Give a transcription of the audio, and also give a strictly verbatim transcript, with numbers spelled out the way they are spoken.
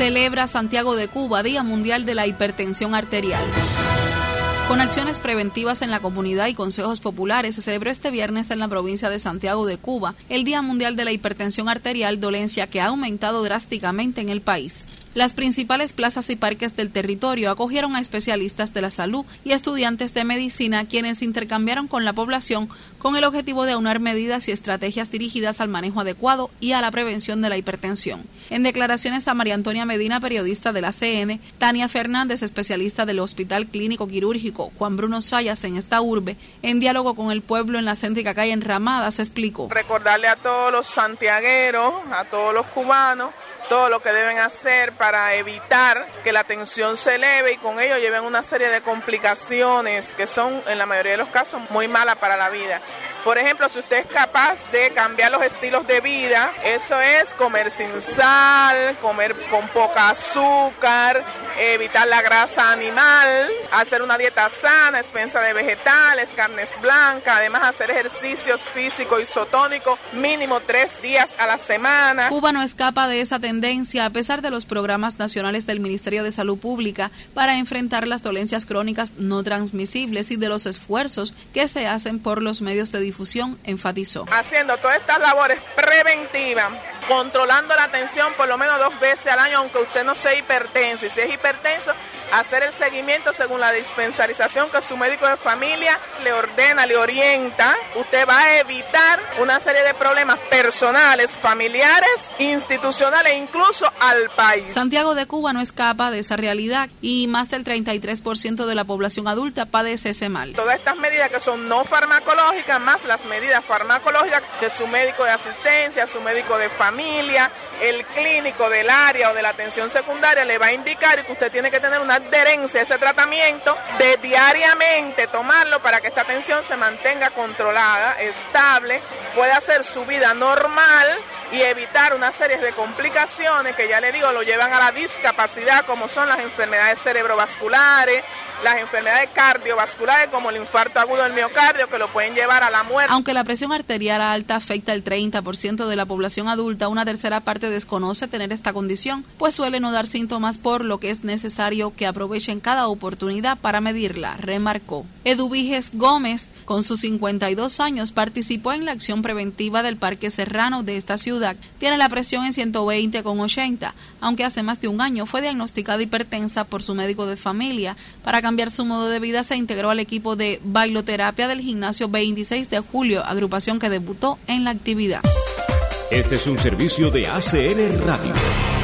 Celebra Santiago de Cuba Día Mundial de la Hipertensión Arterial. Con acciones preventivas en la comunidad y consejos populares, se celebró este viernes en la provincia de Santiago de Cuba el Día Mundial de la Hipertensión Arterial, dolencia que ha aumentado drásticamente en el país. Las principales plazas y parques del territorio acogieron a especialistas de la salud y estudiantes de medicina, quienes intercambiaron con la población con el objetivo de aunar medidas y estrategias dirigidas al manejo adecuado y a la prevención de la hipertensión. En declaraciones a María Antonia Medina, periodista de la C N, Tania Fernández, especialista del Hospital Clínico Quirúrgico Juan Bruno Sayas en esta urbe, en diálogo con el pueblo en la céntrica calle Enramada, se explicó. Recordarle a todos los santiagueros, a todos los cubanos, todo lo que deben hacer para evitar que la tensión se eleve y con ello lleven una serie de complicaciones que son en la mayoría de los casos muy malas para la vida. Por ejemplo, si usted es capaz de cambiar los estilos de vida, eso es comer sin sal, comer con poca azúcar, evitar la grasa animal, hacer una dieta sana, expensa de vegetales, carnes blancas, además hacer ejercicios físicos isotónicos mínimo tres días a la semana. Cuba no escapa de esa tendencia a pesar de los programas nacionales del Ministerio de Salud Pública para enfrentar las dolencias crónicas no transmisibles y de los esfuerzos que se hacen por los medios de difusión, enfatizó. Haciendo todas estas labores preventivas, controlando la tensión por lo menos dos veces al año, aunque usted no sea hipertenso, y si es hipertenso, hacer el seguimiento según la dispensarización que su médico de familia le ordena, le orienta. Usted va a evitar una serie de problemas personales, familiares, institucionales e incluso al país. Santiago de Cuba no escapa de esa realidad y más del treinta y tres por ciento de la población adulta padece ese mal. Todas estas medidas que son no farmacológicas, más las medidas farmacológicas de su médico de asistencia, su médico de familia, el clínico del área o de la atención secundaria le va a indicar que usted tiene que tener una adherencia a ese tratamiento, de diariamente tomarlo para que esta tensión se mantenga controlada, estable, pueda hacer su vida normal y evitar una serie de complicaciones que ya le digo lo llevan a la discapacidad, como son las enfermedades cerebrovasculares, las enfermedades cardiovasculares como el infarto agudo del miocardio, que lo pueden llevar a la muerte. Aunque la presión arterial alta afecta al treinta por ciento de la población adulta, una tercera parte desconoce tener esta condición, pues suele no dar síntomas, por lo que es necesario que aprovechen cada oportunidad para medirla, remarcó. Eduviges Gómez, con sus cincuenta y dos años, participó en la acción preventiva del Parque Serrano de esta ciudad. Tiene la presión en ciento veinte con ochenta, aunque hace más de un año fue diagnosticada hipertensa por su médico de familia. Para cambiar su modo de vida se integró al equipo de bailoterapia del gimnasio veintiséis de julio, agrupación que debutó en la actividad. Este es un servicio de A C N Radio.